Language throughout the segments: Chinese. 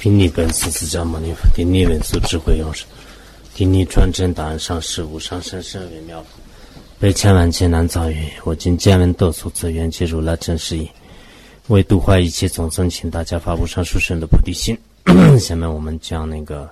听你本师释迦牟尼佛，听你文殊智慧勇士，听你传承答案上事无上甚深微妙法，被千万劫难遭遇，我今见闻得所自愿接如来真实义，为度化一切众生，请大家发无上殊胜的菩提心。下面我们讲那个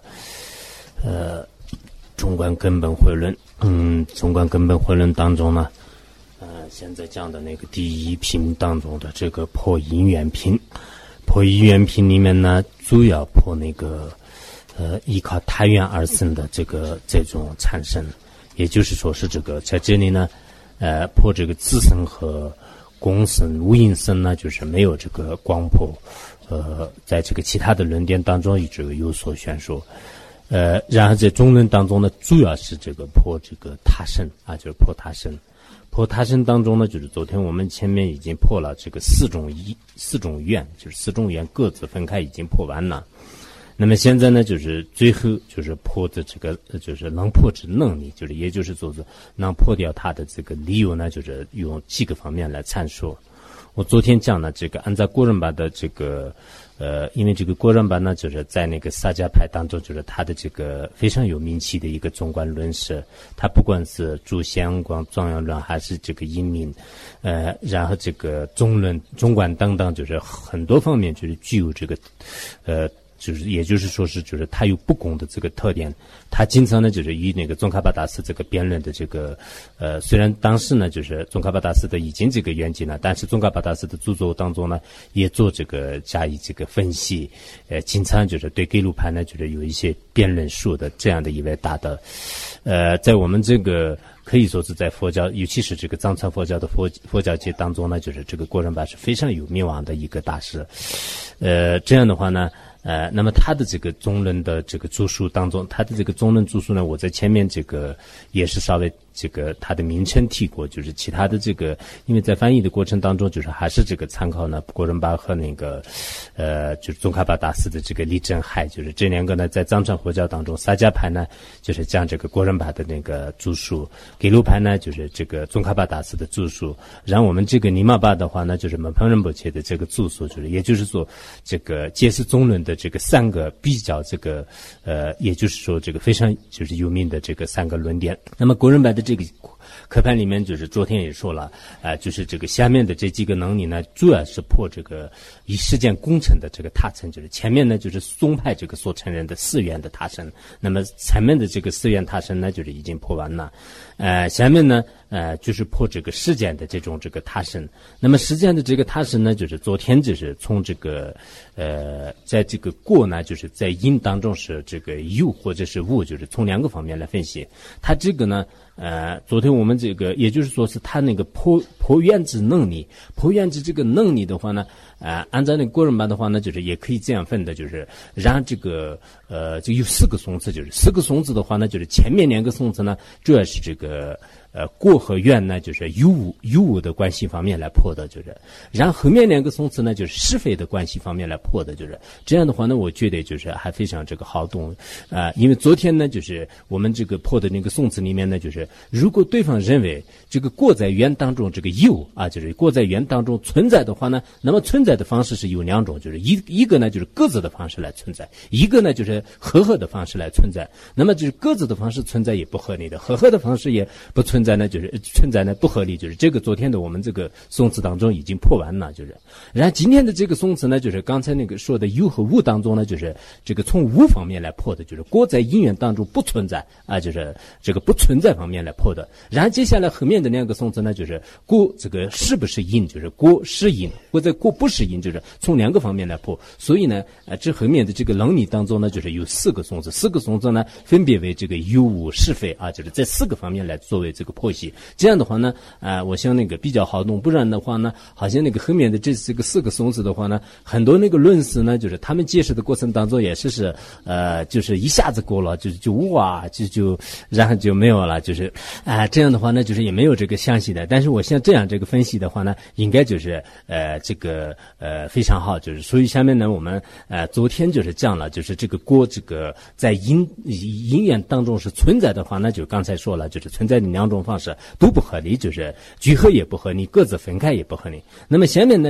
中观根本慧论。中观根本慧论当中呢，现在讲的那个第一品当中的这个破因缘品。破因缘品里面呢，主要破那个依靠他缘而生的这种产生，也就是说是这个在这里呢，破这个自生和公生无因生呢，就是没有这个光破，在这个其他的论点当中这个有所宣说。然后在中论当中呢，主要是这个破这个他生啊，就是破他生。破他生当中呢，就是昨天我们前面已经破了这个四种愿，就是四种愿各自分开已经破完了。那么现在呢，就是最后就是破的这个就是能破之能力，就是也就是说是能破掉它的这个理由呢，就是用几个方面来阐述。我昨天讲了这个按照郭仁巴的这个因为这个郭仁巴呢，就是在那个萨迦派当中，就是他的这个非常有名气的一个中观论师，他不管是主显光庄严论还是这个因明，然后这个中论中观等等，就是很多方面就是具有这个就是也就是说是就是他有不公的这个特点。他经常呢就是与那个宗喀巴大师这个辩论的这个虽然当时呢就是宗喀巴大师的已经这个圆寂了，但是宗喀巴大师的著作当中呢也做这个加以这个分析，经常就是对给鲁派呢就是有一些辩论术的这样的一位大德。在我们这个可以说是在佛教，尤其是这个藏传佛教的佛教界当中呢，就是这个郭仁巴是非常有名望的一个大师。这样的话呢，那么他的这个中论的这个著述当中，他的这个中论著述呢，我在前面这个也是稍微这个他的名称提过，就是其他的这个，因为在翻译的过程当中，就是还是这个参考呢郭仁巴和那个就是宗喀巴大师的这个力争海，就是这两个呢在藏传佛教当中，萨迦派呢就是讲这个郭仁巴的那个著述，给鲁派呢就是这个宗喀巴大师的著述，然后我们这个尼玛巴的话呢就是门旁仁波切的这个著述，就是也就是说这个解释中论的这个三个比较这个也就是说这个非常就是有名的这个三个论点。那么郭仁巴的这个课盘里面就是昨天也说了，就是这个下面的这几个能力呢，主要是破这个以实践工程的这个他生，就是前面呢就是宗派这个所承认的四愿的他生，那么前面的这个四愿他生呢就是已经破完了，下面呢就是破这个实践的这种这个他生。那么实践的这个他生呢，就是昨天就是从这个在这个过呢，就是在因当中是这个有或者是无，就是从两个方面来分析。它这个呢昨天我们这个也就是说是他那个破愿之能力，破愿之这个能力的话呢，按照那个郭仁巴的话呢，就是也可以这样分的，就是让这个就有四个松子，就是四个松子的话呢，就是前面两个松子呢，主要是这个过和愿呢，就是有无的关系方面来破的，就是然后后面两个松子呢，就是是非的关系方面来破的，就是这样的话呢，我觉得就是还非常这个好懂因为昨天呢，就是我们这个破的那个松子里面呢，就是如果对方认为这个过在缘当中这个有就是过在缘当中存在的话呢，那么存在的方式是有两种，就是一个呢就是各自的方式来存在，一个呢就是合的方式来存在。那么就是各自的方式存在也不合理的，合的方式也不存在呢，就是存在呢不合理，就是这个昨天的我们这个松子当中已经破完了，就是然后今天的这个松子呢，就是刚才那个说的有和无当中呢，就是这个从无方面来破的，就是过在因缘当中不存在就是这个不存在方面来破的。然后接下来后面的两个松子呢，就是过这个是不是因，就是过是因，或者过不是因，就是从两个方面来破。所以呢这后面的这个能力当中呢，就是有四个松子，四个松子呢分别为这个有无是非就是这四个方面来作为这个破析。这样的话呢我想那个比较好懂，不然的话呢好像那个后面的这个四个松子的话呢，很多那个论师呢，就是他们解释的过程当中也是就是一下子过了就哇就然后就没有了，就是这样的话呢就是也没有这个详细的。但是我像这样这个分析的话呢，应该就是这个非常好，就是所以下面呢我们昨天就是讲了，就是这个过这个在因缘当中是存在的话呢，就刚才说了，就是存在的两种方式都不合理，就是聚合也不合理，各自分开也不合理。那么下面呢就是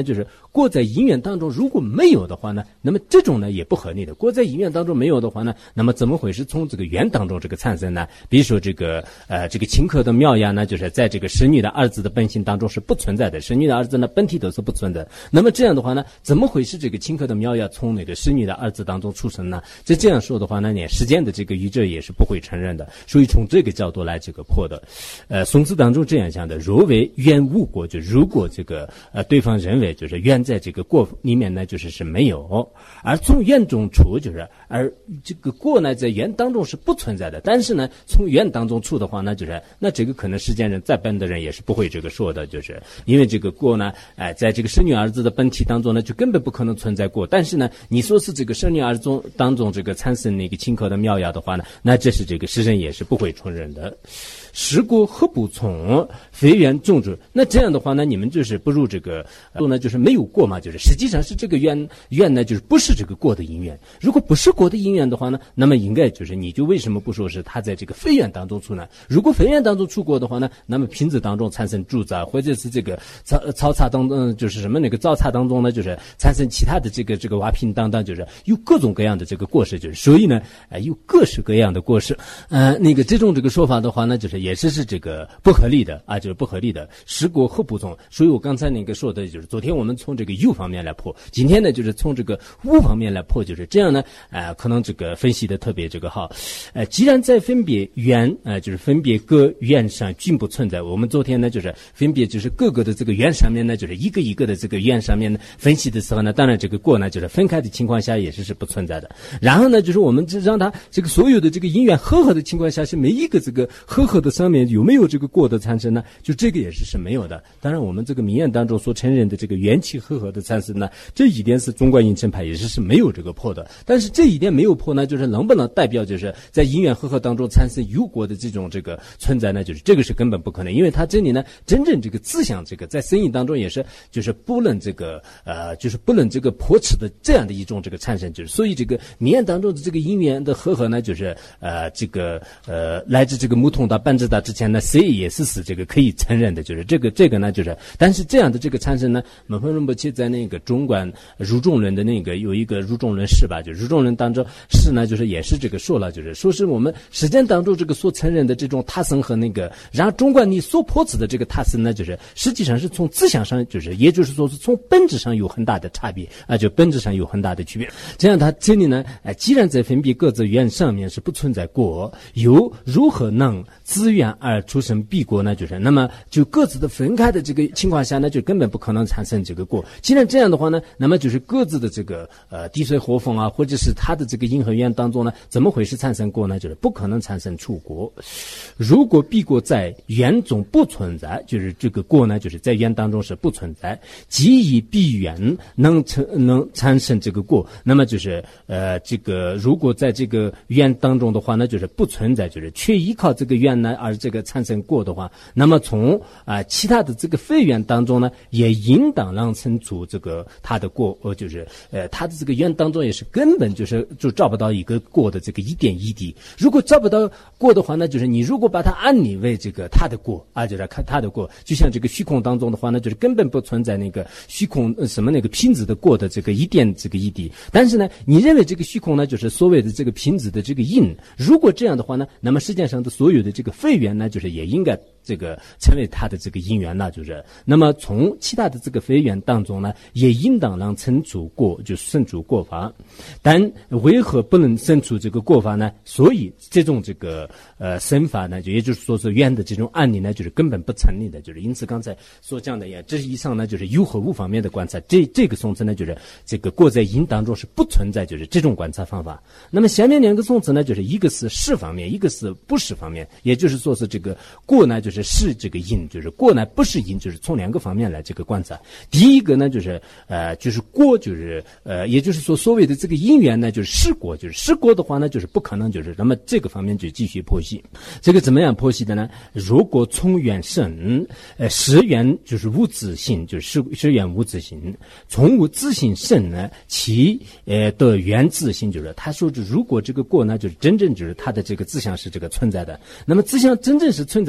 过在因缘当中如果没有的话呢，那么这种呢也不合理的。过在因缘当中没有的话呢，那么怎么会是从这个缘当中这个产生呢？比如说这个顷刻的妙呀呢，就是在这个使女的儿子的本性当中是不存在的，使女的儿子呢本体都是不存在的。那么这样的话呢，怎么会是这个顷刻的妙呀从那个使女的儿子当中出生呢？这样说的话呢，连时间的这个宇宙也是不会承认的。所以从这个角度来这个破的。宋词当中这样讲的：若为缘无过，就如果这个对方认为就是缘在这个过里面呢就是没有，而从缘中出就是而这个过呢在缘当中是不存在的，但是呢从缘当中出的话呢，就是那这个可能世间人再笨的人也是不会这个说的，就是因为这个过呢在这个使女儿子的本体当中呢就根本不可能存在过，但是呢你说是这个使女儿子当中这个产生那个顷刻的妙呀的话呢，那这是这个世人也是不会承认的。时过何不从，非缘种植。那这样的话呢，你们就是不如这个呢，就是没有过嘛，就是实际上是这个缘呢，就是不是这个过的因缘。如果不是过的因缘的话呢，那么应该就是你就为什么不说是他在这个非缘当中出呢？如果非缘当中出过的话呢，那么瓶子当中产生住宅，或者是这个草茶当中就是什么那个糟茶当中呢，就是产生其他的这个瓦瓶当中，就是有各种各样的这个过失，就是所以呢，有各式各样的过失。那个这种这个说法的话呢，就是也是这个不合理的啊，就是不合理的。时过何不从？所以我刚才那个说的就是昨天我们从这个有方面来破，今天呢就是从这个无方面来破，就是这样呢，可能这个分析的特别这个好。既然在分别缘就是分别各缘上均不存在，我们昨天呢就是分别就是各个的这个缘上面呢，就是一个一个的这个缘上面呢分析的时候呢，当然这个过呢就是分开的情况下也是不存在的。然后呢就是我们让它这个所有的这个因缘和合的情况下，是每一个这个和合的上面有没有这个过的产生呢？就这个也是没有的。当然我们这个民院当中所承认的这个缘起和合的产生呢，这一点是中观应成派也是没有这个破的。但是这一点没有破呢，就是能不能代表就是在因缘和合当中产生有果的这种这个存在呢？就是这个是根本不可能，因为它这里呢真正这个自相这个在生意当中也是就是不能这个就是不能这个破斥的这样的一种这个产生，就是所以这个民院当中的这个因缘的和合呢，就是这个来自这个木通达半智达之前呢，谁也是这个可以承认的，就是这个呢，就是但是这样的这个产生呢，门峰仁波切在那个中观入众论的那个有一个入众论释吧，就入众论当中释呢，就是也是这个说了，就是说是我们实践当中这个所承认的这种他生和那个，然后中观你所破斥的这个他生呢，就是实际上是从思想上，就是也就是说是从本质上有很大的差别啊，就本质上有很大的区别。这样他这里呢，既然在分别各自缘上面是不存在过，又如何能自缘而出生彼过呢？就是那么就各自的分开的这个情况下呢，就根本不可能产生这个过。既然这样的话呢，那么就是各自的这个地水火风啊，或者是它的这个因和缘当中呢，怎么会是产生过呢？就是不可能产生出过。如果彼过在缘中不存在，就是这个过呢，就是在缘当中是不存在，即以彼缘能产生这个过，那么就是这个如果在这个缘当中的话呢，就是不存在，就是却依靠这个缘呢而这个产生过的话，那么从其他的这个非缘当中呢，也应当让生出这个他的过，就是他的这个缘当中也是根本就找不到一个过的这个一点一滴。如果找不到过的话呢，就是你如果把它安理为这个他的过啊，就是看他的过，就像这个虚空当中的话呢，就是根本不存在那个虚空什么那个瓶子的过的这个一点这个一滴。但是呢，你认为这个虚空呢，就是所谓的这个瓶子的这个印，如果这样的话呢，那么世界上的所有的这个非缘呢，就是也应该这个成为他的这个因缘了，就是那么从其他的这个非缘当中呢，也应当让生出过，就生出过法。但为何不能生出这个过法呢？所以这种这个生法呢，就也就是说是缘的这种案例呢，就是根本不成立的。就是因此刚才所讲的呀，这是以上呢就是有和无方面的观察，这个宋词呢就是这个过在因当中是不存在，就是这种观察方法。那么下面两个宋词呢，就是一个是是方面，一个是不是方面，也就是说是这个过呢就是这个因，就是过呢不是因，就是从两个方面来这个观察。第一个呢就是就是过，就是也就是说所谓的这个因缘呢就是是过，就是是过的话呢就是不可能，就是那么这个方面就继续剖析。这个怎么样剖析的呢？如果从缘生，实缘就是无自性，就是实缘无自性，从无自性生呢，其的缘自性，就是他说如果这个过呢就是真正就是他的这个自相是这个存在的，那么自相真正是存在的话呢，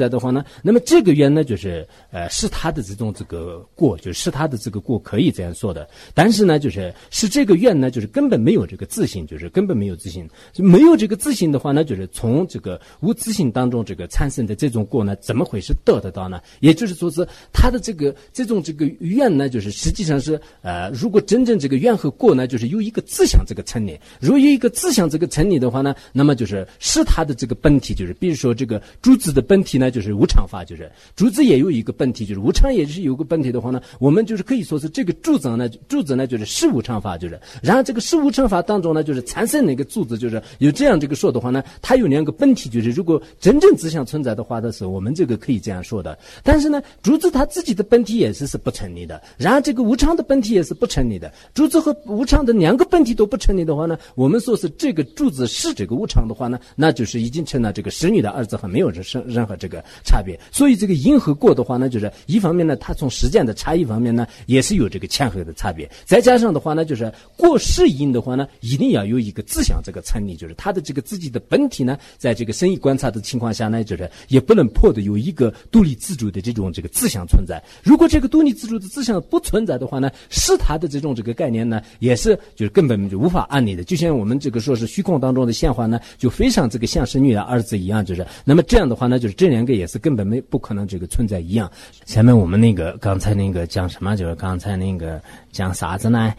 那么这个愿呢，就是是他的这个过，就是他的这个过，可以这样说的。但是呢，就是这个愿呢，就是根本没有这个自信，就是根本没有自信。没有这个自信的话呢，就是从这个无自信当中这个产生的这种过呢，怎么会是得到呢？也就是说是他的这种愿呢，就是实际上是如果真正这个愿和过呢，就是有一个自相这个成立。如果有一个自相这个成立的话呢，那么就是他的这个本体，就是比如说这个诸子的本体呢，就是无常法，就是诸子也有一个本体，就是无常也是有个本体的话呢，我们就是可以说是这个诸子呢就是事无常法，就是然后这个事无常法当中呢，就是产生那个诸子，就是有这样这个说的话呢，它有两个本体，就是如果真正自相存在的话的时候，我们这个可以这样说的。但是呢，诸子它自己的本体也是不成立的，然后这个无常的本体也是不成立的。诸子和无常的两个本体都不成立的话呢，我们说是这个诸子是这个无常的话呢，那就是已经成了这个实女的二字和没有任何这个差别。所以这个因和过的话呢，就是一方面呢，它从实践的差异方面呢，也是有这个前后的差别。再加上的话呢，就是过是因的话呢，一定要有一个自相这个成立，就是它的这个自己的本体呢，在这个生意观察的情况下呢，就是也不能破的有一个独立自主的这个自相存在。如果这个独立自主的自相不存在的话呢，是它的这个概念呢，也是就是根本就无法安立的。就像我们这个说是虚空当中的现化呢，就非常这个像是女的儿子一样，就是那么这样的话呢，就是这两个也是根本不可能这个存在一样。下面我们刚才讲什么，就是刚才讲啥子呢？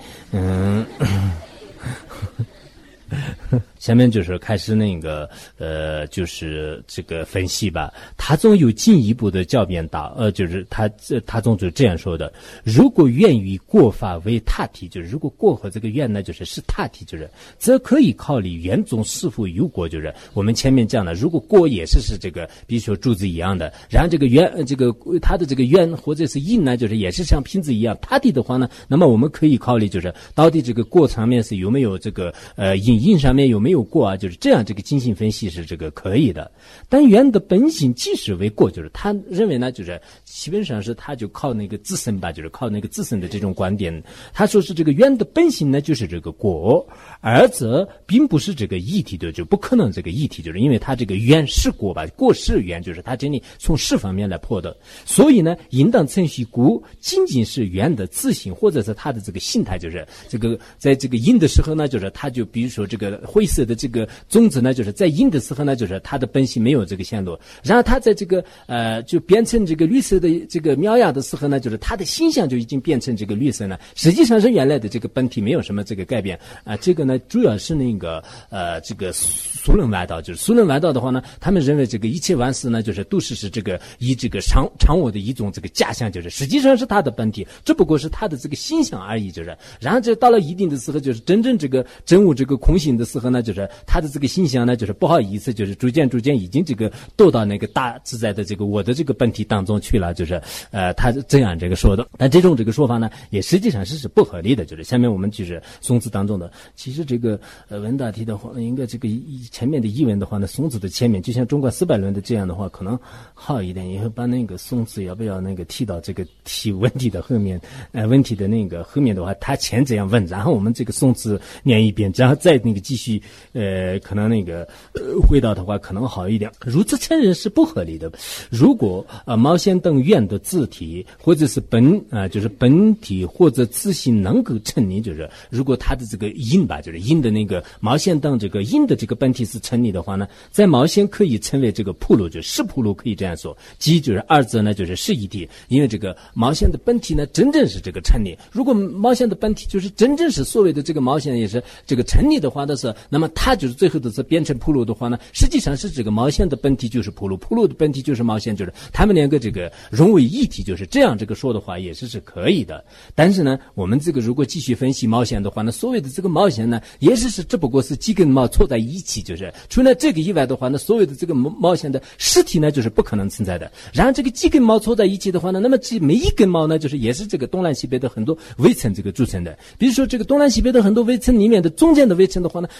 下面就是开始就是这个分析吧。他总有进一步的较辩道，就是他总就这样说的：如果愿与过法为他体，就是如果过和这个愿呢，就是他体，就是则可以考虑愿中是否有过，就是我们前面讲的，如果过也是这个，比如说柱子一样的，然后这个愿他的这个愿或者是因呢，就是也是像瓶子一样他体的话呢，那么我们可以考虑就是到底这个过上面是有没有这个因上面有没有过啊，就是这样这个精细分析是这个可以的。但愿的本性即使为过，就是他认为呢，就是基本上是他就靠自身吧，就是靠自身的这种观点，他说是这个愿的本性呢就是这个过，而则并不是这个义体的，就不可能这个义体，就是因为他这个愿是过吧，过是愿，就是他这里从事方面来破的，所以呢应当程序故仅仅是愿的自性或者是他的这个心态，就是这个在这个因的时候呢，就是他就比如说这个灰色的这个种子呢，就是在因的时候呢，就是它的本性没有这个显露，然后它在这个就变成这个绿色的这个苗芽的时候呢，就是它的形象就已经变成这个绿色了，实际上是原来的这个本体没有什么这个改变这个呢主要是这个苏伦外道，就是苏伦外道的话呢，他们认为这个一切万事呢，就是都是这个以这个常我的一种这个假象，就是实际上是它的本体，只不过是它的这个形象而已，就是然后这到了一定的时候，就是真正这个真物这个空性的时候呢，就是他的这个形象呢，就是不好意思，就是逐渐已经这个堕到大自在的这个我的这个本体当中去了，就是他这样这个说的。但这种这个说法呢，也实际上是不合理的。就是下面我们就是宋词当中的，其实这个文大题的话，应该这个前面的译文的话呢，宋词的前面就像中国400论的这样的话，可能好一点，以后把宋词要不要提到这个提问题的后面，问题的后面的话，他前这样问，然后我们这个宋词念一遍，然后再继续可能回答的话可能好一点。如此承认是不合理的。如果毛线等愿的字体或者是就是本体或者自性能够成立，就是如果它的这个因吧，就是因的毛线等这个因的这个本体是成立的话呢，在毛线可以成为这个铺路，就是是铺路，可以这样说，即就是二者呢就是是一体，因为这个毛线的本体呢真正是这个成立。如果毛线的本体就是真正是所谓的这个毛线也是这个成立的话的是，那么它就是最后的是变成铺路的话呢，实际上是这个毛线的本体就是铺路，铺路的本体就是毛线，就是他们两个这个融为一体，就是这样这个说的话也是可以的。但是呢，我们这个如果继续分析毛线的话呢，所谓的这个毛线呢，也是只不过是几根毛凑在一起，就是除了这个以外的话呢，所谓的这个毛线的实体呢，就是不可能存在的。然后这个几根毛凑在一起的话呢，那么这每一根毛呢，就是也是这个东南西北的很多微层这个组成的。比如说这个东南西北的很多微层里面的中间的微层的话呢，它也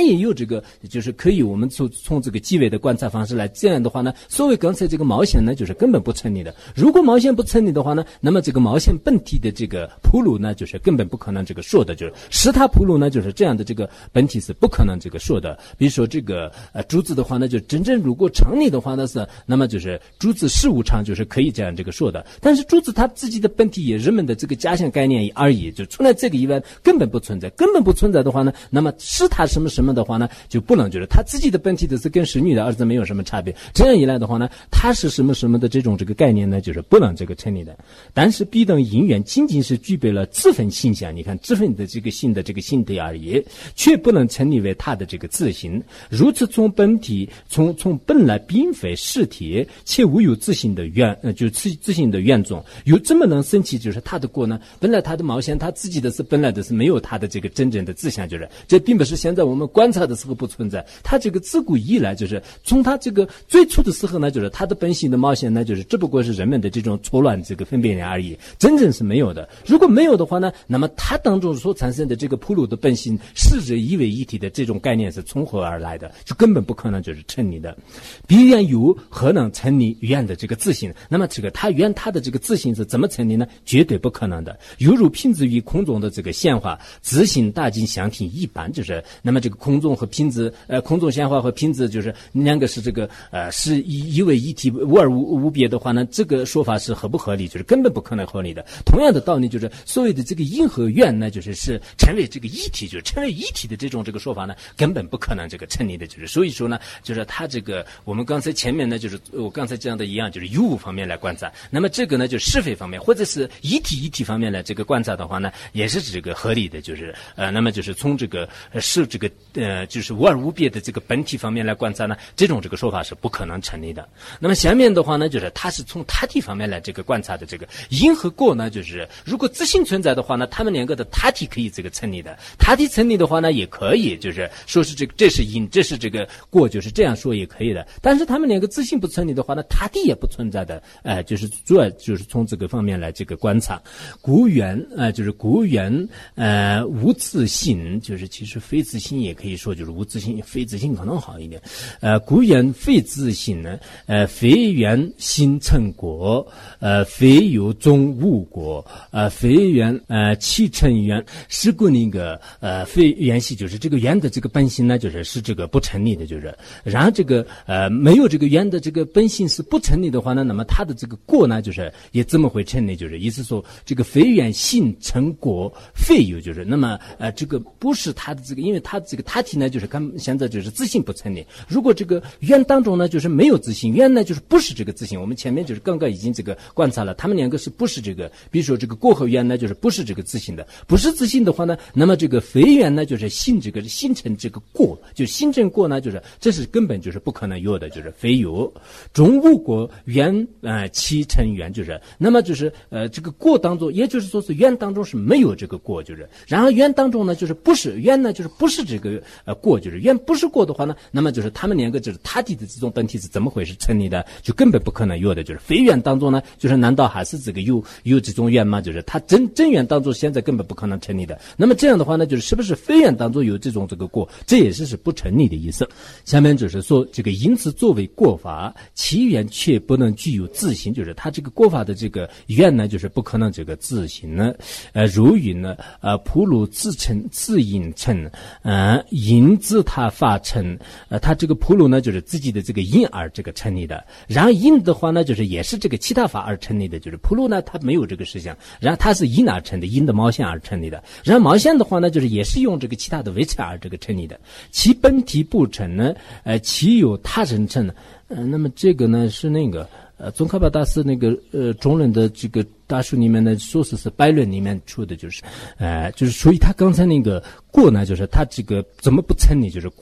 也有这个，就是可以我们从这个基围的观察方式来，这样的话呢，所谓刚才这个毛线呢，就是根本不成立的。如果毛线不成立的话呢，那么这个毛线本体的这个铺路呢，就是根本不可能这个说的，就是石塔铺路呢，就是这样的这个本体是不可能这个说的。比如说这个珠子的话呢，就真正如果成立的话呢是，那么就是珠子事物上就是可以这样这个说的。但是珠子它自己的本体也人们的这个假象概念而已，就除了这个以外根本不存在，根本不存在的话呢，那么是他什么什么的话呢，就不能就是他自己的本体的是跟使女的儿子没有什么差别。这样一来的话呢，他是什么什么的这种这个概念呢，就是不能这个成立的。但是彼等因缘仅仅是具备了自分性相，你看自分的这个性的这个性体而已，却不能成立为他的这个自性。如此从本体从本来并非实体，且无有自性的就是自性的原种，有这么能生起就是他的过呢？本来他的毛线他自己的是本来的是没有他的这个真正的自相，就是这并不是现在我们观察的时候不存在，他这个自古以来就是从他这个最初的时候呢，就是他的本性的毛线呢，就是只不过是人们的这种错乱这个分辨而已，真正是没有的。如果没有的话呢，那么它当中所产生的这个铺路的本性是指一为一体的这种概念是从何而来的，就根本不可能就是成立的。必然有何能成立原的这个自性？那么这个他原他的这个自性是怎么成立呢？绝对不可能的。犹如品质与空中的这个显化，自性大尽相挺一般，就是那么这个空中和品质空中显化和品质就是两个是这个是一为一体无二无别的话呢，这个说法是合不合理？就是根本不可能合理的。同样的道理，就是所谓的这个因和缘呢，就是成为这个一体，就是成为一体的这种这个说法呢，根本不可能这个成立的。就是所以说呢，就是它这个我们刚才前面呢，就是我刚才讲的一样，就是有无方面来观察。那么这个呢，就是是非方面或者是一体方面来这个观察的话呢，也是这个合理的。就是那么就是从这个是这个就是无二无别的这个本体方面来观察呢，这种这个说法是不可能成立的。那么下面的话呢，就是它是从他体方面来这个观察的。这个因和果呢，就是如果自性存在的话呢，他们两个的他体可以这个成立的。他体成立的话呢，也可以就是说是这是因，这是这个果，就是这样说也可以的。但是他们两个自性不成立的话呢，他体也不存在的。就是主要就是从这个方面来这个观察。故缘就是故缘无自性，就是其实非自性也可以说就是无自性，非自性可能好一点。故缘非自性呢，非缘心成果，非有中无果，非缘其成缘，是故那个非缘系，就是这个缘的这个本性呢，就是这个不成立的，就是然后这个没有这个缘的这个本性是不成立的话呢，那么它的这个果呢，就是也怎么会成立？就是意思说这个非缘性成果非有，就是那么这个不是它的这个，因为它这个他体呢，就是看现在就是自性不成立。如果这个缘当中呢，就是没有自性，缘呢就是不是这个自性。我们前面就是刚刚已经这个观察了，他们两个是不是这个？比如说这个果和缘呢，就是不是这个自性的，不是自性的话呢，那么这个非缘呢，就是性这个形成这个果，就形成果呢，就是这是根本就是不可能有的，就是非有。中无果缘其成缘，就是那么就是这个果当中，也就是说是缘当中是没有这个果，就是然后缘当中呢，就是不是缘呢，就是不是这个果，就是缘不是果的话呢，那么就是他们两个就是他体的这种本体是怎么回事成立的，就根本不可能有的。就是非缘当中呢，就是难道还是这个有这种缘吗？就是它真缘当中现在根本不可能成立的。那么这样的话呢，就是是不是非缘当中有这种这个果，这也是不成立的意思。下面就是说这个因此作为果法，其缘却不能具有自性，就是它这个果法的这个缘呢，就是不可能这个自性呢。如云呢铺路自成自因成因自他发成，它这个铺路呢就是自己的这个因而这个成立的。然后因的话呢，就是也是这个其他法而成立的，就是铺路呢它没有这个实相，然后它是因而成的，因的毛线而成立的。然后毛线的话呢，就是也是用这个其他的维持而这个成立的。其本体不成呢，其有他人成呢。那么这个呢是那个宗喀巴大师那个中论的这个大书里面呢，说是百论里面出的，就是所以他刚才那个过呢，就是他这个怎么不成立，就是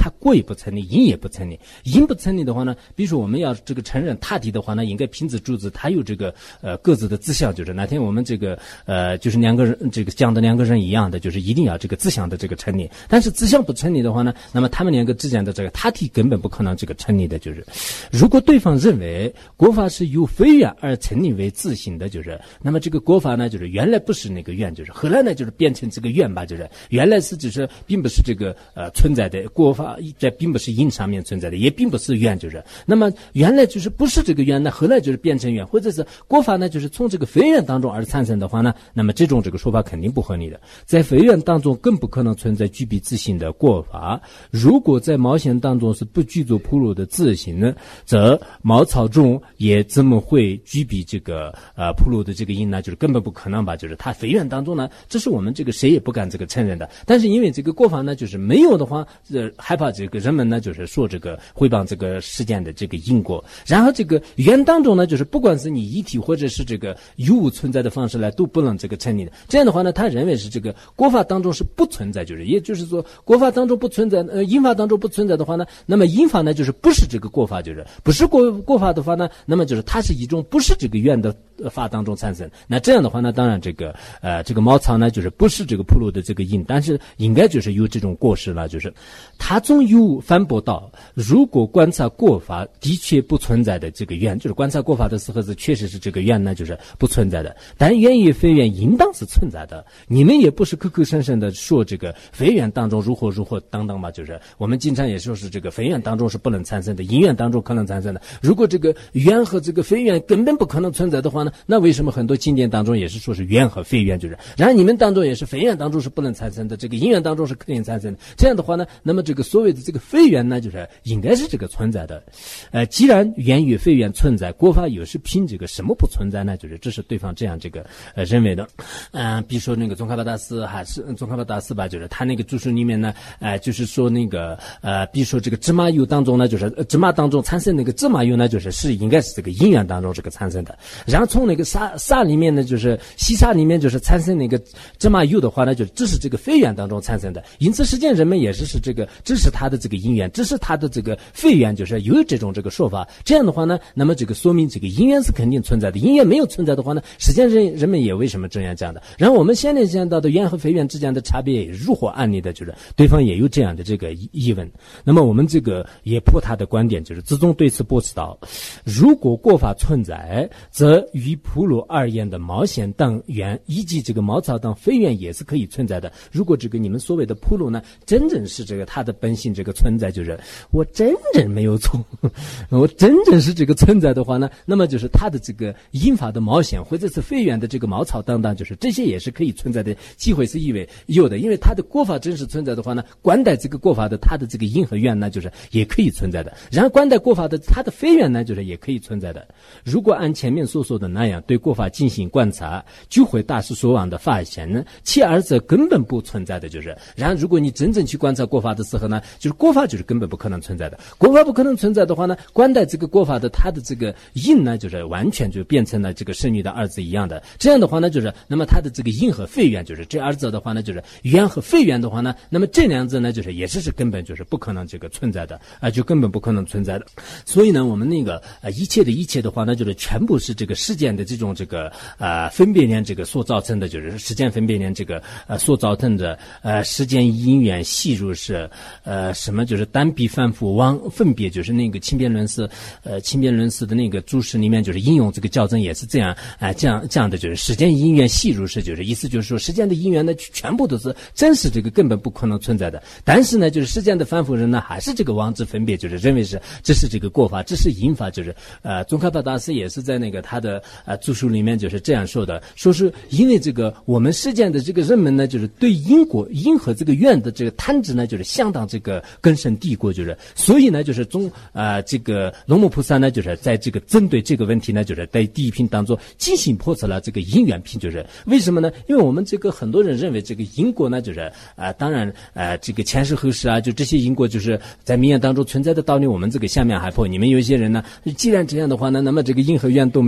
它果也不成立，因也不成立。因不成立的话呢，比如说我们要这个承认他体的话呢，应该平子柱子它有这个各自的自相，就是哪天我们这个就是两个人这个讲的两个人一样的，就是一定要这个自相的这个成立。但是自相不成立的话呢，那么他们两个之间的这个他体根本不可能这个成立的。就是如果对方认为国法是由非愿而成立为自性的，就是那么这个国法呢，就是原来不是那个愿，就是后来呢就是变成这个愿吧，就是原来是就是并不是这个存在的国法，在并不是因上面存在的，也并不是愿，就是那么原来就是不是这个愿，那后来就是变成愿，或者是国法呢就是从这个非愿当中而产生的话呢，那么这种这个说法肯定不合理的。在非愿当中更不可能存在具备自性的国法。如果在毛线当中是不具足普鲁的自性呢，则茅草中也怎么会具备这个普鲁的这个因呢？就是根本不可能吧，就是他非愿当中呢，这是我们这个谁也不敢这个承认的。但是因为这个国法呢就是没有的话，害怕这个人们呢就是说这个诽谤这个事件的这个因果。然后这个愿当中呢，就是不管是你一体或者是这个有无存在的方式来都不能这个成立的。这样的话呢，他认为是这个国法当中是不存在，就是也就是说国法当中不存在，因法当中不存在的话呢，那么因法呢就是不是这个国法，就是不是国法的话呢，那么就是它是一种不是这个愿的法当中产生。那这样的话呢，当然这个茅草呢就是不是这个普鲁的这个因，但是应该就是有这种过失了，就是他总有反驳到，如果观察国法的确不存在的这个愿，就是观察国法的时候是确实是这个愿呢就是不存在的，但愿与非愿应当是存在的。你们也不是口口声声的说这个非愿当中如何如何等等嘛，就是我们经常也说是这个非愿当中是不能产生的，因愿当中可能产生的。如果这个愿和这个非愿根本不可能存在的话呢，那为什么很多经典当中也是说是愿和非愿，就是然后你们当中也是非愿当中是不能产生的，这个因愿当中是可以产生的。这样的话呢，那么这个所谓的这个非愿呢，就是应该是这个存在的。既然愿与非愿存在，国法有时凭这个什么不存在呢？就是这是对方这样这个认为的。比如说那个宗喀巴大师还是宗喀巴大师吧，就是他那个注释里面呢，就是说那个比如说这个芝麻油当中呢，就是芝麻当中产生那个芝麻油呢，就是应该是这个因缘当中这个产生的。然后从那个沙里面呢，就是细沙里面就是产生那个芝麻油的话呢，就这是这个非缘当中产生的。因此实际上人们也是这个支持他的这个因缘，支持他的这个非缘，就是有这种这个说法。这样的话呢，那么这个说明这个因缘是肯定存在的，因缘没有存在的话呢，实际上人们也为什么这样讲的。然后我们现在见到的缘和非缘之间的差别如何案例的，就是对方也有这样的这个疑问。那么我们这个也破他的观点，就是自宗对此驳斥道：如果国法存在，则与普鲁而言的毛线等缘以及这个茅草等非缘也是可以存在的。如果这个你们所谓的普鲁呢，真正是这个它的本性这个存在，就是我真正没有错，我真正是这个存在的话呢，那么就是它的这个因法的毛线或者是非缘的这个茅草等等，就是这些也是可以存在的机会是有的。因为它的国法真实存在的话呢，观待这个国法的它的这个因和缘呢，就是也可以存在的。然后观待国法的它的非缘呢，就是也可以存在的。如果按前面所说的那样对国法进行观察，就会大失所望的发现呢，其二者根本不存在的，就是然后如果你真正去观察国法的时候呢，就是国法就是根本不可能存在的。国法不可能存在的话呢，观待这个国法的它的这个因呢，就是完全就变成了这个圣女的二字一样的。这样的话呢，就是那么它的这个因和非缘，就是这二者的话呢，就是缘和非缘的话呢，那么这两者呢，就是也是根本就是不可能这个存在的就根本不可能存在的。所以呢，我们那个一切的话呢，就是全部是这个事件的这种这个分别念这个所造成的，就是事件分别念这个所造成的事件因缘细入是什么，就是单笔反复往分别，就是那个轻辩论式的那个注释里面就是应用这个校正也是这样这样的，就是事件因缘细入是，就是意思就是说事件的因缘呢全部都是真实这个根本不可能存在的。但是呢，就是事件的反复人呢还是这个妄执分别，就是认为是这是这个过法，这是因法，就是宗喀巴大师也是在那个他的注释里面就是这样说的，说是因为这个我们事件的这个人们呢，就是对因和这个愿的这个贪执呢，就是相当这个根深蒂固，就是所以呢，就是这个龙母菩萨呢，就是在这个针对这个问题呢，就是在第一品当中进行破斥了这个因缘品，就是为什么呢？因为我们这个很多人认为这个因果呢，就是当然这个前世后世就这些因果就是在名言当中存在的道理，我们这个下面还破。你们有一些人呢，既然这样的话呢，那么这个因和愿都没有的话，那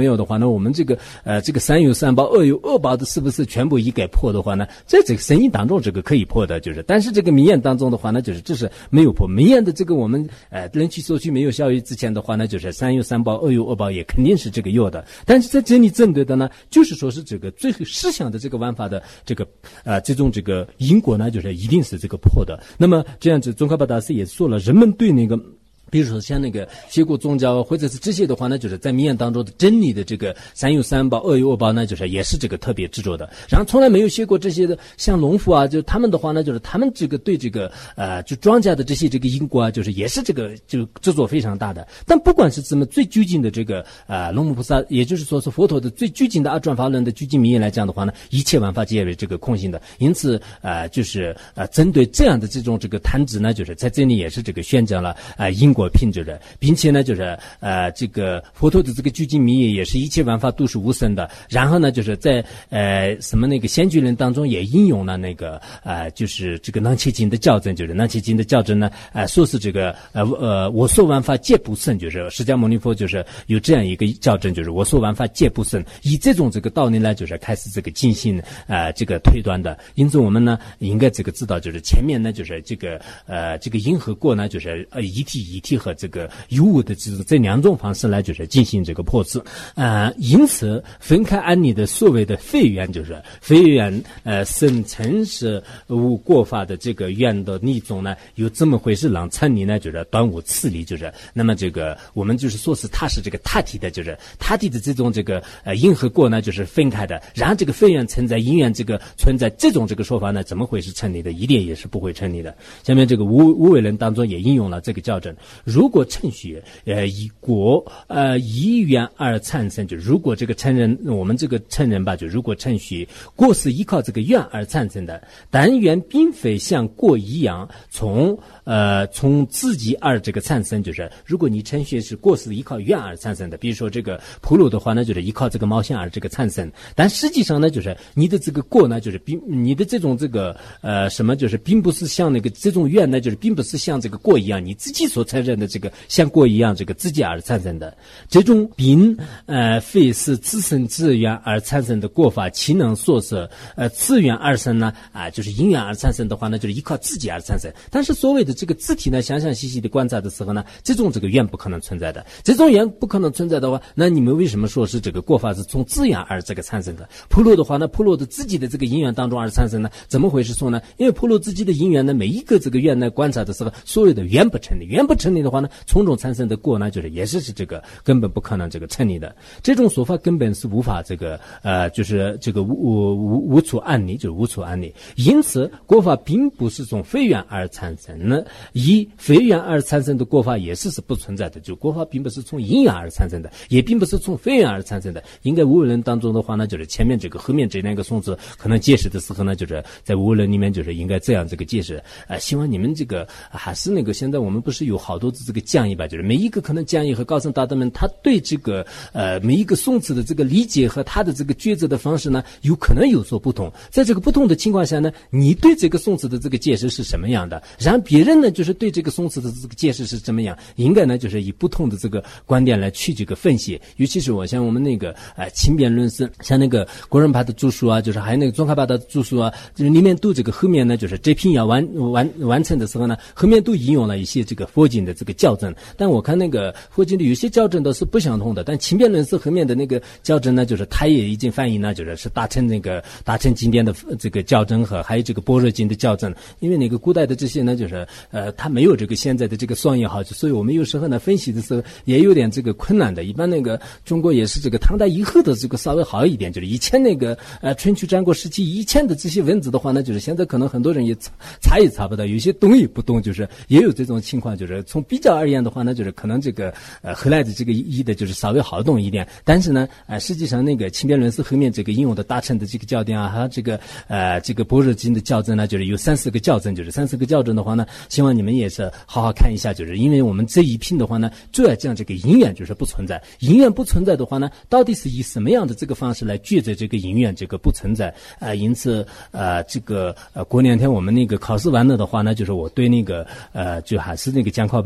我们这个三有三宝二有二宝的是不是全部一概破的话呢，在这个声音当中这个可以破的，就是但是这个名言当中的话呢，就是这是没有破。名言的这个我们人去说去没有效益之前的话呢，就是三有三宝二有二宝也肯定是这个有的，但是在这里针对的呢，就是说是这个最后实相的这个玩法的这个这种这个因果呢，就是一定是这个破的。那么这样子宗喀巴大师也说了，人们对那个比如说像那个学过宗教或者是这些的话呢，就是在名言当中的真理的这个三有三宝二有二宝呢，就是也是这个特别执着的。然后从来没有学过这些的，像农夫啊，就他们的话呢，就是他们这个对这个就庄稼的这些这个因果啊，就是也是这个就执着非常大的。但不管是怎么最究竟的这个龙母菩萨，也就是说是佛陀的最究竟的阿转法轮的究竟名言来讲的话呢，一切万法皆为这个空性的。因此就是针对这样的这种这个谈执呢，就是在这里也是这个宣讲了因果品质的，并且呢就是这个佛陀的这个究竟名言也是一切万法都是无生的。然后呢就是在什么那个仙居论当中也引用了那个就是这个囊切经的校正，就是囊切经的校正呢说是这个我说万法皆不生，就是释迦牟尼佛就是有这样一个校正，就是我说万法皆不生，以这种这个道理呢就是开始这个进行这个推断的。因此我们呢应该这个知道，就是前面呢就是这个因和果呢就是一体和这个有无的这两种方式来就是进行这个破斥。因此分开安理的所谓的非缘，就是非缘生成是无过法的这个缘的理中呢，有这么回事让参理呢就是端无次理，就是那么这个我们就是说是它是这个他体的，就是他体的这种这个因和果呢就是分开的，然后这个非缘存在因缘这个存在，这种这个说法呢怎么会是成立的？一点也是不会成立的。下面这个无为人当中也应用了这个校正，如果称许以果以缘而产生，就如果这个承认我们这个承认吧，就如果称许果是依靠这个缘而产生的，但缘并非像果一样从自己而这个产生，就是如果你称许是果是依靠缘而产生的，比如说这个普鲁的话呢，就是依靠这个毛线而这个产生，但实际上呢，就是你的这个果呢，就是你的这种这个什么，就是并不是像那个这种缘呢，就是并不是像这个果一样，你自己所承认的这个像果一样这个自己而产生的这种并非是自身自缘而产生的果法，岂能说是自缘而生呢？就是因缘而产生的话呢，就是依靠自己而产生。但是所谓的这个自体呢，详详细细的观察的时候呢，这种这个缘不可能存在的。这种缘不可能存在的话，那你们为什么说是这个果法是从自缘而这个产生的？普罗的话呢，普罗的自己的这个因缘当中而产生呢？怎么回事说呢？因为普罗自己的因缘呢，每一个这个缘呢观察的时候，所有的缘不成立，缘不成立的话呢，从中产生的果呢，就是也是这个根本不可能这个成立的。这种说法根本是无法这个就是这个无处安理，就是无处安理。因此果法并不是从非缘而产生呢，以非缘而产生的果法也是不存在的。就果法并不是从因缘而产生的，也并不是从非缘而产生的。应该无为论当中的话呢，就是前面这个后面这两个颂词可能解释的时候呢，就是在无为论里面就是应该这样这个解释。希望你们这个还是那个现在我们不是有好多的这个讲义吧，就是每一个可能讲义和高僧大德们他对这个每一个颂词的这个理解和他的这个抉择的方式呢，有可能有所不同。在这个不同的情况下呢，你对这个颂词的这个解释是什么样的，然后别人呢就是对这个颂词的这个解释是怎么样，应该呢就是以不同的这个观点来去这个分析。尤其是我像我们那个轻辩论师，像那个国人派的著书啊，就是还有那个宗喀巴的著书啊，就是里面都这个后面呢就是这篇要完成的时候呢，后面都引用了一些这个佛经的这个校正。但我看那个佛经的有些校正都是不相同的，但轻辩论师后面的那个校正呢，就是他也已经翻译呢，就是达成经典的这个校正和还有这个般若经的校正。因为那个古代的这些呢，就是他没有这个现在的这个双引号，所以我们有时候呢分析的时候也有点这个困难的。一般那个中国也是这个唐代以后的这个稍微好一点，就是以前那个春秋战国时期以前的这些文字的话呢，就是现在可能很多人也查也查不到，有些懂也不懂，就是也有这种情况。就是从比较而言的话呢，就是可能这个后来的这个译的就是稍微好懂一点，但是呢实际上那个轻辩论师后面这个应用的大乘的这个校点啊，还有这个般若经的校正呢，就是有3-4个校正，就是3-4个校正的话呢，希望你们也是好好看一下。就是因为我们这一品的话呢，主要讲这个因缘就是不存在，因缘不存在的话呢，到底是以什么样的这个方式来抉择这个因缘这个不存在因此这个过2天我们那个考试完了的话呢，就是我对那个就还是那个讲考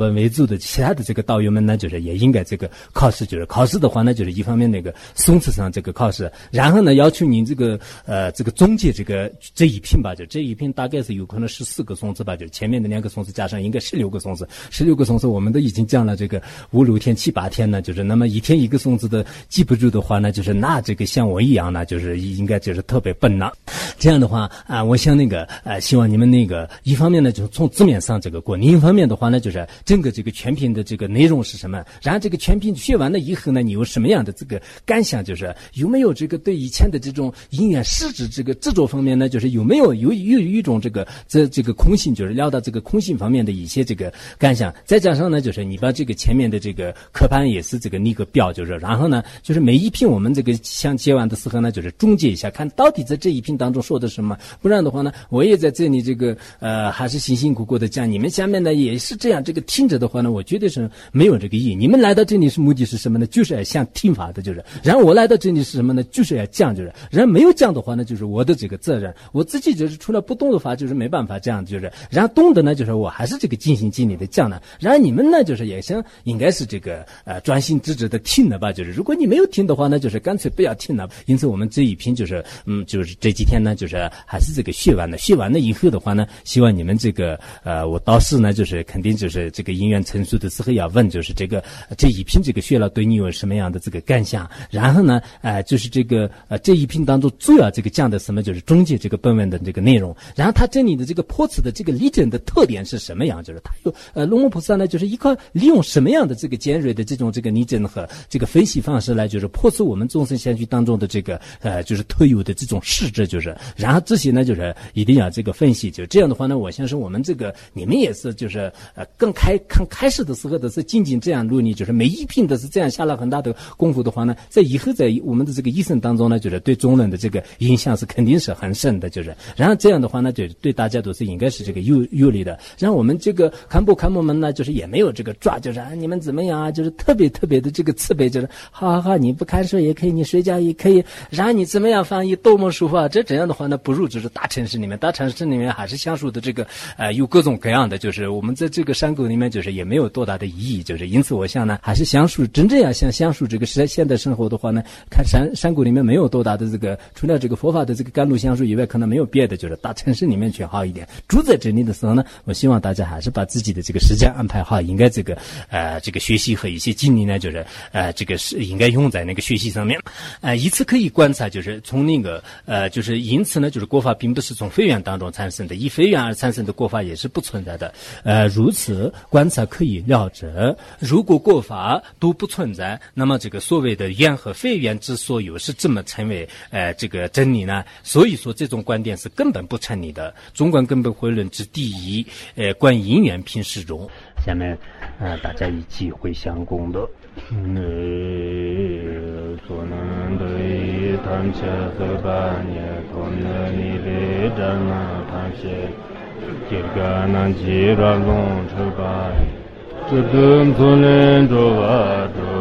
本为主的其他的这个道友们呢，就是也应该这个考试，就是考试的话呢，就是一方面那个松次上这个考试，然后呢要求你这个总结这一篇吧，就这一篇大概是有可能14个松次吧，就前面的2个松次加上应该16个松次，16个松次我们都已经讲了这个5、6天、7、8天呢，就是那么一天一个松次的记不住的话呢，就是那这个像我一样呢，就是应该就是特别笨了。这样的话我想希望你们一方面呢就从字面上这个过，另一方面的话呢就是整个这个全篇的这个内容是什么，然后这个全篇学完了以后呢，你有什么样的这个感想，就是有没有这个对以前的这种音乐实质这个制作方面呢，就是有没有一种这个空性，就是聊到这个空性方面的一些这个感想，再加上呢就是你把这个前面的这个课盘也是这个立个表，就是然后呢就是每一篇我们这个像接完的时候呢，就是总结一下，看到底在这一篇当中说的什么，不然的话呢，我也在这里这个还是辛辛苦苦的讲，你们下面呢也是这样，这个听着的话呢，我觉得是没有这个意义。你们来到这里是目的是什么呢？就是要想听法的，就是然后我来到这里是什么呢？就是要讲，就是然后没有讲的话呢，就是我的这个责任，我自己就是除了不懂的话就是没办法这样，就是然后懂的呢就是我还是这个尽心尽力的讲呢，然后你们呢就是也想应该是这个专心致志的听了吧，就是如果你没有听的话呢，就是干脆不要听了。因此我们这一篇就是就是这几天呢就是还是这个学完了以后的话呢，希望你们这个我到时呢就是肯定就是这个因缘成熟的时候要问，就是这一篇这个学了对你有什么样的这个感想，然后呢就是这个这一篇当中主要这个讲的什么，就是总结这个本文的这个内容，然后他这里的这个破词的这个例证的特点是什么样，就是他有龙王菩萨呢就是一个利用什么样的这个尖锐的这种这个例证和这个分析方式来就是破除我们众生相续当中的这个就是特有的这种实质，就是然后这些呢就是一定要这个分析，就这样的话呢，我相信我们这个你们也是就是刚开始的时候都是仅仅这样努力，就是每一篇都是这样下了很大的功夫的话呢，在以后在我们的这个一生当中呢，就是对中人的这个影响是肯定是很深的，就是然后这样的话呢，就对大家都是应该是这个有利的。然后我们这个堪布们呢，就是也没有这个抓，就是你们怎么样啊，就是特别的这个慈悲，就是好你不看书也可以，你睡觉也可以，然后你怎么样翻译多么舒服啊，这样的话呢，不如就是大城市里面还是享受的这个有各种各样的，就是我们在这个山沟里面就是也没有多大的意义，就是因此我想呢，还是真正要享受这个现代生活的话呢，看山谷里面没有多大的这个，除了这个佛法的这个甘露享受以外，可能没有别的，就是大城市里面去好一点。住在这里的时候呢，我希望大家还是把自己的这个时间安排好，应该这个学习和一些精力呢，就是这个是应该用在那个学习上面。以此可以观察，就是从就是因此呢，就是国法并不是从非缘当中产生的，以非缘而产生的国法也是不存在的。如此观察可以了知，如果国法都不存在，那么这个所谓的缘和非缘之所有是这么成为这个真理呢？所以说这种观点是根本不成立的。中观根本慧论之第一，观因缘品释中。下面大家一起回向功德。所能得以贪切和半涅陀那尼雷占那贪切吉嘎那吉拉龙车巴这顿尊人着瓦着